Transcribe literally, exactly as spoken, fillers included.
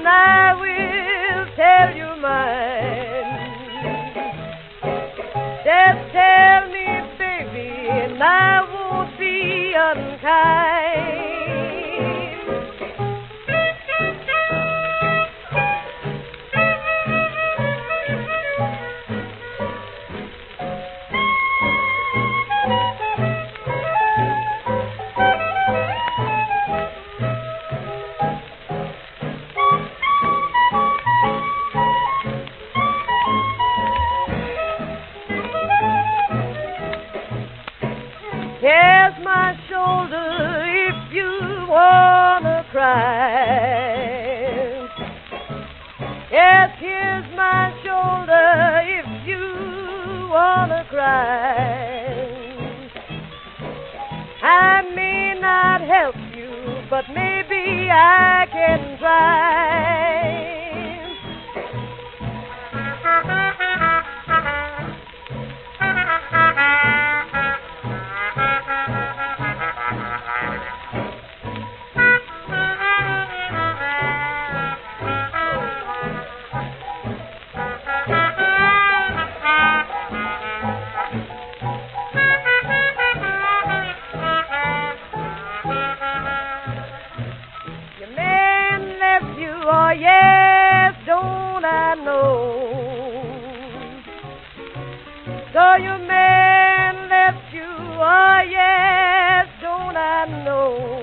and I will tell you mine. Just tell me, baby, and I won't be unkind. Here's my shoulder if you wanna cry. Yes, here's my shoulder if you wanna cry. I may not help you, but maybe I can try. Oh, yes, don't I know? So your man left you, oh, yes, don't I know?